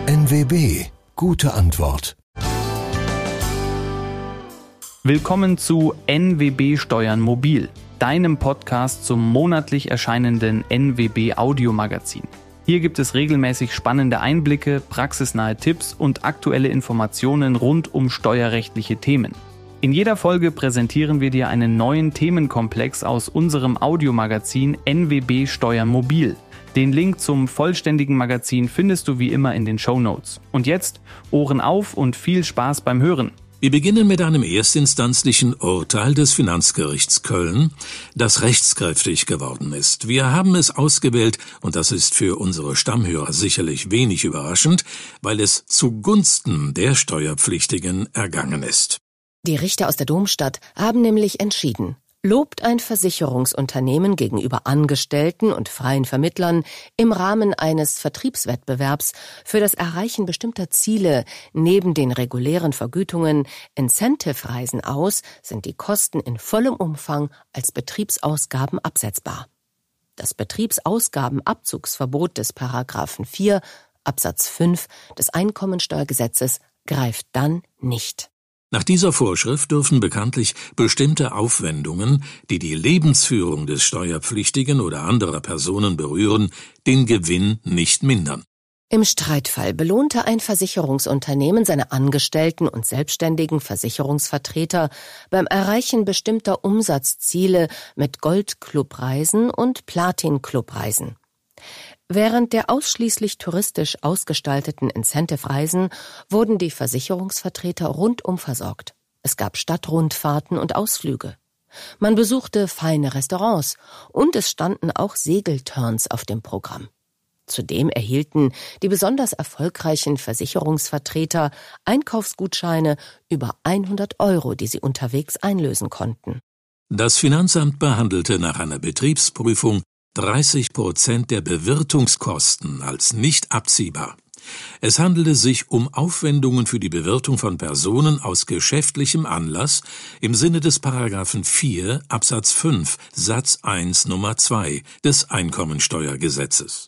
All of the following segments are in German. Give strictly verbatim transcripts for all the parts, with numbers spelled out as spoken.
N W B. Gute Antwort. Willkommen zu N W B Steuern Mobil, deinem Podcast zum monatlich erscheinenden N W B Audiomagazin. Hier gibt es regelmäßig spannende Einblicke, praxisnahe Tipps und aktuelle Informationen rund um steuerrechtliche Themen. In jeder Folge präsentieren wir dir einen neuen Themenkomplex aus unserem Audiomagazin N W B Steuern Mobil. Den Link zum vollständigen Magazin findest du wie immer in den Shownotes. Und jetzt Ohren auf und viel Spaß beim Hören. Wir beginnen mit einem erstinstanzlichen Urteil des Finanzgerichts Köln, das rechtskräftig geworden ist. Wir haben es ausgewählt, und das ist für unsere Stammhörer sicherlich wenig überraschend, weil es zugunsten der Steuerpflichtigen ergangen ist. Die Richter aus der Domstadt haben nämlich entschieden: Lobt ein Versicherungsunternehmen gegenüber Angestellten und freien Vermittlern im Rahmen eines Vertriebswettbewerbs für das Erreichen bestimmter Ziele neben den regulären Vergütungen Incentive-Reisen aus, sind die Kosten in vollem Umfang als Betriebsausgaben absetzbar. Das Betriebsausgabenabzugsverbot des Paragraphen vier Absatz fünf des Einkommensteuergesetzes greift dann nicht. Nach dieser Vorschrift dürfen bekanntlich bestimmte Aufwendungen, die die Lebensführung des Steuerpflichtigen oder anderer Personen berühren, den Gewinn nicht mindern. Im Streitfall belohnte ein Versicherungsunternehmen seine Angestellten und selbstständigen Versicherungsvertreter beim Erreichen bestimmter Umsatzziele mit Gold-Club-Reisen und Platin-Club-Reisen. Während der ausschließlich touristisch ausgestalteten Incentive-Reisen wurden die Versicherungsvertreter rundum versorgt. Es gab Stadtrundfahrten und Ausflüge. Man besuchte feine Restaurants und es standen auch Segelturns auf dem Programm. Zudem erhielten die besonders erfolgreichen Versicherungsvertreter Einkaufsgutscheine über hundert Euro, die sie unterwegs einlösen konnten. Das Finanzamt behandelte nach einer Betriebsprüfung dreißig Prozent der Bewirtungskosten als nicht abziehbar. Es handelte sich um Aufwendungen für die Bewirtung von Personen aus geschäftlichem Anlass im Sinne des Paragraphen vier Absatz fünf Satz eins Nummer zwei des Einkommensteuergesetzes.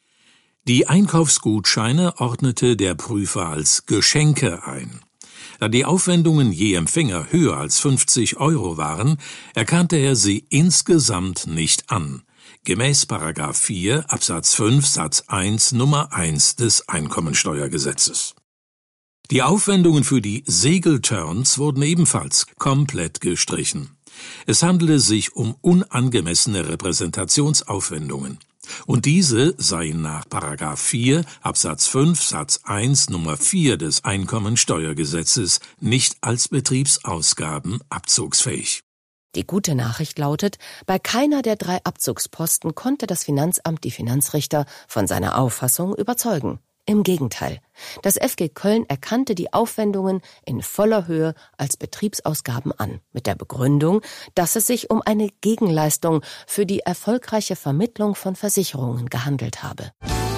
Die Einkaufsgutscheine ordnete der Prüfer als Geschenke ein. Da die Aufwendungen je Empfänger höher als fünfzig Euro waren, erkannte er sie insgesamt nicht an. Gemäß Paragraph vier Absatz fünf Satz eins Nummer eins des Einkommensteuergesetzes. Die Aufwendungen für die Segelturns wurden ebenfalls komplett gestrichen. Es handelte sich um unangemessene Repräsentationsaufwendungen. Und diese seien nach Paragraph vier Absatz fünf Satz eins Nummer vier des Einkommensteuergesetzes nicht als Betriebsausgaben abzugsfähig. Die gute Nachricht lautet: Bei keiner der drei Abzugsposten konnte das Finanzamt die Finanzrichter von seiner Auffassung überzeugen. Im Gegenteil, das F G Köln erkannte die Aufwendungen in voller Höhe als Betriebsausgaben an, mit der Begründung, dass es sich um eine Gegenleistung für die erfolgreiche Vermittlung von Versicherungen gehandelt habe.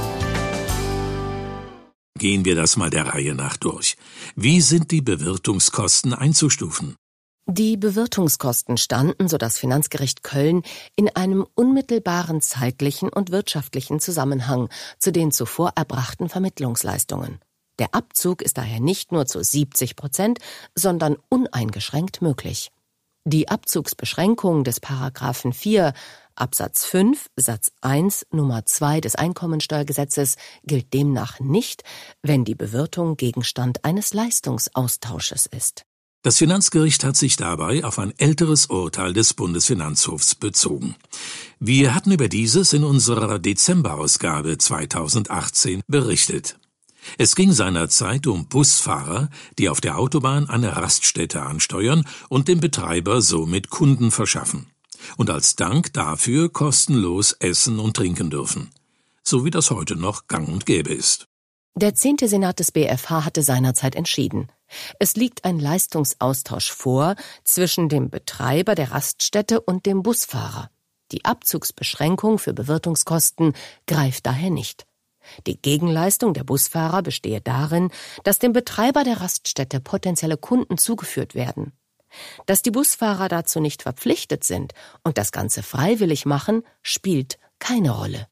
Gehen wir das mal der Reihe nach durch. Wie sind die Bewirtungskosten einzustufen? Die Bewirtungskosten standen, so das Finanzgericht Köln, in einem unmittelbaren zeitlichen und wirtschaftlichen Zusammenhang zu den zuvor erbrachten Vermittlungsleistungen. Der Abzug ist daher nicht nur zu siebzig Prozent, sondern uneingeschränkt möglich. Die Abzugsbeschränkung des Paragraphen vier Absatz fünf Satz eins Nummer zwei des Einkommensteuergesetzes gilt demnach nicht, wenn die Bewirtung Gegenstand eines Leistungsaustausches ist. Das Finanzgericht hat sich dabei auf ein älteres Urteil des Bundesfinanzhofs bezogen. Wir hatten über dieses in unserer Dezemberausgabe zweitausendachtzehn berichtet. Es ging seinerzeit um Busfahrer, die auf der Autobahn eine Raststätte ansteuern und dem Betreiber somit Kunden verschaffen und als Dank dafür kostenlos essen und trinken dürfen, so wie das heute noch gang und gäbe ist. Der zehnte Senat des B F H hatte seinerzeit entschieden: Es liegt ein Leistungsaustausch vor zwischen dem Betreiber der Raststätte und dem Busfahrer. Die Abzugsbeschränkung für Bewirtungskosten greift daher nicht. Die Gegenleistung der Busfahrer bestehe darin, dass dem Betreiber der Raststätte potenzielle Kunden zugeführt werden. Dass die Busfahrer dazu nicht verpflichtet sind und das Ganze freiwillig machen, spielt keine Rolle.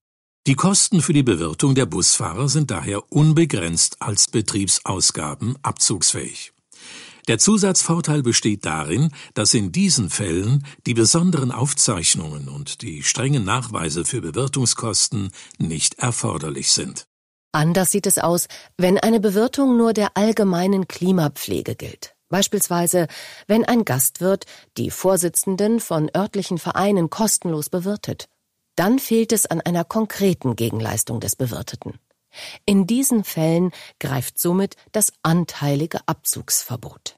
Die Kosten für die Bewirtung der Busfahrer sind daher unbegrenzt als Betriebsausgaben abzugsfähig. Der Zusatzvorteil besteht darin, dass in diesen Fällen die besonderen Aufzeichnungen und die strengen Nachweise für Bewirtungskosten nicht erforderlich sind. Anders sieht es aus, wenn eine Bewirtung nur der allgemeinen Klimapflege gilt. Beispielsweise, wenn ein Gastwirt die Vorsitzenden von örtlichen Vereinen kostenlos bewirtet. Dann fehlt es an einer konkreten Gegenleistung des Bewirteten. In diesen Fällen greift somit das anteilige Abzugsverbot.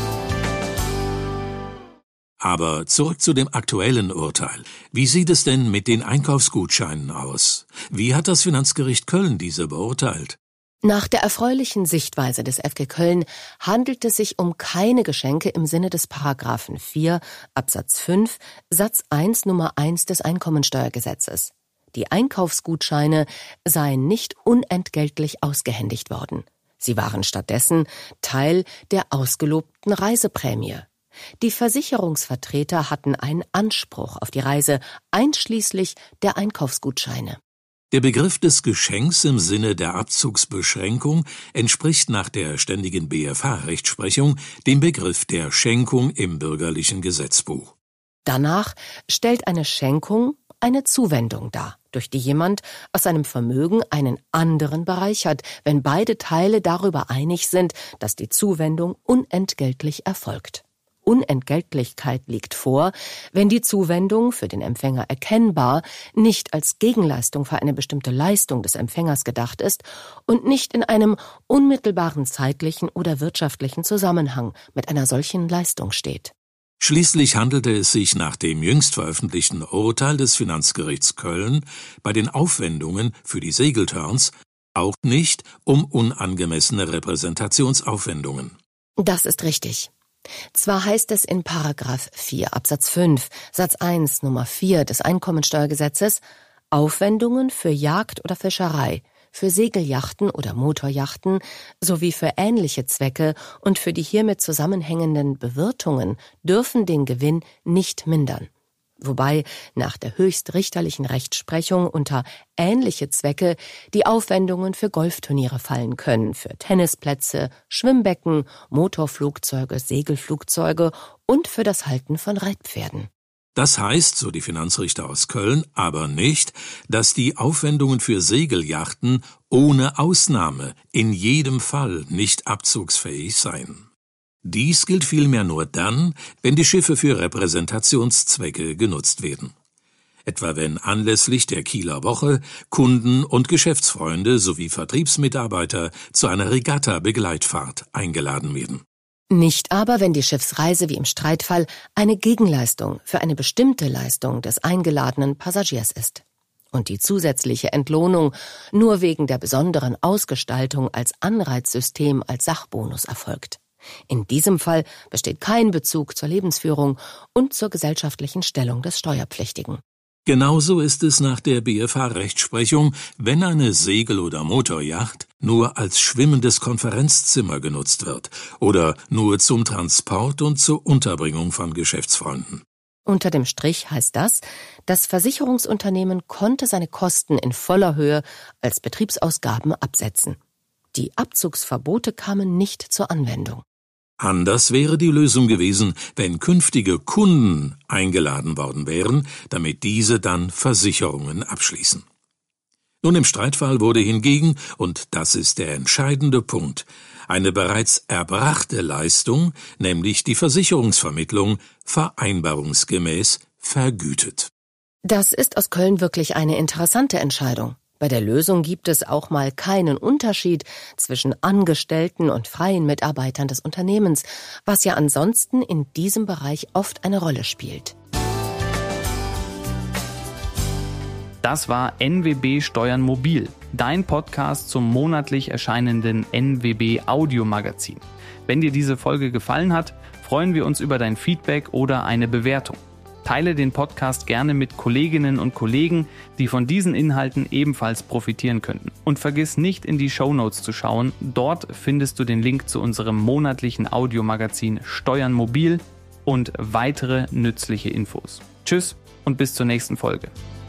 Aber zurück zu dem aktuellen Urteil. Wie sieht es denn mit den Einkaufsgutscheinen aus? Wie hat das Finanzgericht Köln diese beurteilt? Nach der erfreulichen Sichtweise des F G Köln handelt es sich um keine Geschenke im Sinne des Paragraphen vier Absatz fünf Satz eins Nummer eins des Einkommensteuergesetzes. Die Einkaufsgutscheine seien nicht unentgeltlich ausgehändigt worden. Sie waren stattdessen Teil der ausgelobten Reiseprämie. Die Versicherungsvertreter hatten einen Anspruch auf die Reise, einschließlich der Einkaufsgutscheine. Der Begriff des Geschenks im Sinne der Abzugsbeschränkung entspricht nach der ständigen B F H-Rechtsprechung dem Begriff der Schenkung im bürgerlichen Gesetzbuch. Danach stellt eine Schenkung eine Zuwendung dar, durch die jemand aus seinem Vermögen einen anderen bereichert, wenn beide Teile darüber einig sind, dass die Zuwendung unentgeltlich erfolgt. Unentgeltlichkeit liegt vor, wenn die Zuwendung für den Empfänger erkennbar nicht als Gegenleistung für eine bestimmte Leistung des Empfängers gedacht ist und nicht in einem unmittelbaren zeitlichen oder wirtschaftlichen Zusammenhang mit einer solchen Leistung steht. Schließlich handelte es sich nach dem jüngst veröffentlichten Urteil des Finanzgerichts Köln bei den Aufwendungen für die Segeltörns auch nicht um unangemessene Repräsentationsaufwendungen. Das ist richtig. Zwar heißt es in Paragraph vier Absatz fünf Satz eins Nummer vier des Einkommensteuergesetzes Aufwendungen für Jagd oder Fischerei, für Segelyachten oder Motoryachten sowie für ähnliche Zwecke und für die hiermit zusammenhängenden Bewirtungen dürfen den Gewinn nicht mindern. Wobei nach der höchstrichterlichen Rechtsprechung unter ähnliche Zwecke die Aufwendungen für Golfturniere fallen können, für Tennisplätze, Schwimmbecken, Motorflugzeuge, Segelflugzeuge und für das Halten von Reitpferden. Das heißt, so die Finanzrichter aus Köln, aber nicht, dass die Aufwendungen für Segelyachten ohne Ausnahme in jedem Fall nicht abzugsfähig seien. Dies gilt vielmehr nur dann, wenn die Schiffe für Repräsentationszwecke genutzt werden. Etwa wenn anlässlich der Kieler Woche Kunden und Geschäftsfreunde sowie Vertriebsmitarbeiter zu einer Regatta-Begleitfahrt eingeladen werden. Nicht aber, wenn die Schiffsreise wie im Streitfall eine Gegenleistung für eine bestimmte Leistung des eingeladenen Passagiers ist und die zusätzliche Entlohnung nur wegen der besonderen Ausgestaltung als Anreizsystem als Sachbonus erfolgt. In diesem Fall besteht kein Bezug zur Lebensführung und zur gesellschaftlichen Stellung des Steuerpflichtigen. Genauso ist es nach der B F H-Rechtsprechung, wenn eine Segel- oder Motorjacht nur als schwimmendes Konferenzzimmer genutzt wird oder nur zum Transport und zur Unterbringung von Geschäftsfreunden. Unter dem Strich heißt das, das Versicherungsunternehmen konnte seine Kosten in voller Höhe als Betriebsausgaben absetzen. Die Abzugsverbote kamen nicht zur Anwendung. Anders wäre die Lösung gewesen, wenn künftige Kunden eingeladen worden wären, damit diese dann Versicherungen abschließen. Nun, im Streitfall wurde hingegen, und das ist der entscheidende Punkt, eine bereits erbrachte Leistung, nämlich die Versicherungsvermittlung, vereinbarungsgemäß vergütet. Das ist aus Köln wirklich eine interessante Entscheidung. Bei der Lösung gibt es auch mal keinen Unterschied zwischen Angestellten und freien Mitarbeitern des Unternehmens, was ja ansonsten in diesem Bereich oft eine Rolle spielt. Das war N W B Steuern Mobil, dein Podcast zum monatlich erscheinenden N W B Audiomagazin. Wenn dir diese Folge gefallen hat, freuen wir uns über dein Feedback oder eine Bewertung. Teile den Podcast gerne mit Kolleginnen und Kollegen, die von diesen Inhalten ebenfalls profitieren könnten. Und vergiss nicht, in die Shownotes zu schauen. Dort findest du den Link zu unserem monatlichen Audiomagazin Steuern Mobil und weitere nützliche Infos. Tschüss und bis zur nächsten Folge.